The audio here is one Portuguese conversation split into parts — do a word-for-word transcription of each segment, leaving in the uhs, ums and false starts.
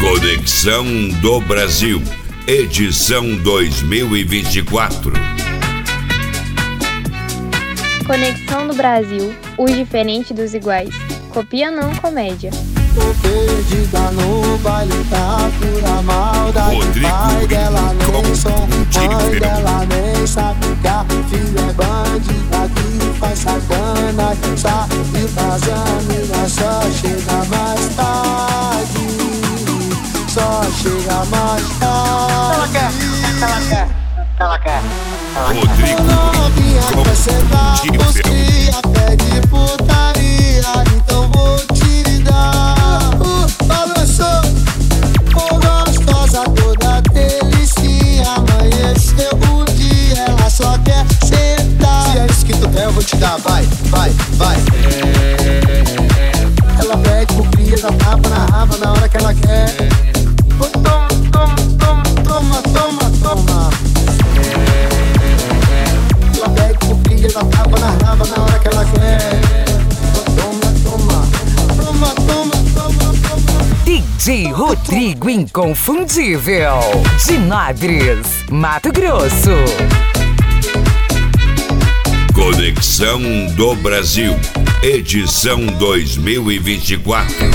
Conexão do Brasil, edição dois mil e vinte e quatro. Conexão do Brasil, os diferentes dos iguais. Copia não, comédia. Tô perdida no baile, tá pura maldade. Rodrigo Pai dela nem som, mãe Rico. dela nem sabe que a filha é bandida que faz sacanagem. Sabe fazer amiga, só chega mais tarde. Só chega mais tarde. Ela quer, ela quer, ela quer. Rodrigo Novinha quer sentar, Rico. os cria pede putaria, então vou te dar. Uh, balançou, oh, gostosa toda delicinha. Amanheceu o dia, ela só quer sentar. Se é isso que tu quer, eu vou te dar, vai, vai, vai. Ela pede pro cria, dá tapa na raba na hora que ela quer. Oh, toma, toma, toma, toma, toma, toma. Ela pega o cria, ela tapa na raba na hora que ela quer. Toma, toma, toma, toma, toma, toma. D J Rodrigo Inconfundível, de Madres, Mato Grosso. Conexão do Brasil, edição dois mil e vinte e quatro.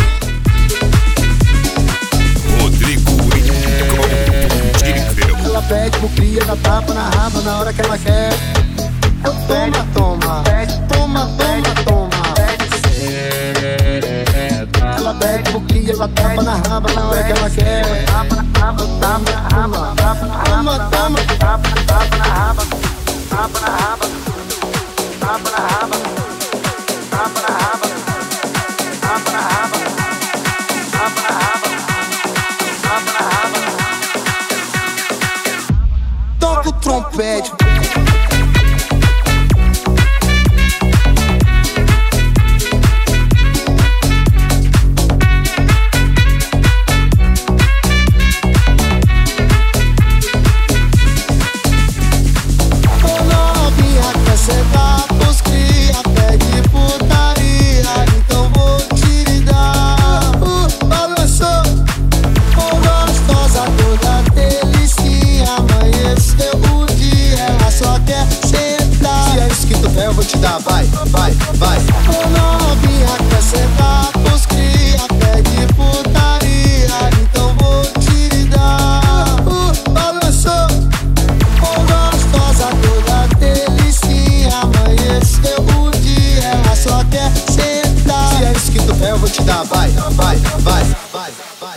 Rodrigo Inconfundível. Ela pede pro cria, ela tapa na raba na hora que ela quer. Toma, toma, toma, toma, toma. Ela pede pro cria, ela tapa na raba na hora que ela quer. Tapa na raba, tapa na raba, tapa na raba, toma, tapa, tapa na raba, tapa na raba, tapa na raba, tapa na raba, tapa na raba, tapa na raba, tapa na raba. Toca o trompete. Eu vou te dar, vai, vai, vai. Ô novinha quer sentar, os cria pede putaria, então vou te dar. Uh, balançou, ô gostosa toda delicinha. Amanheceu o dia, ela só quer sentar. Se é isso que tu quer, eu vou te dar, vai, vai, vai, vai, vai.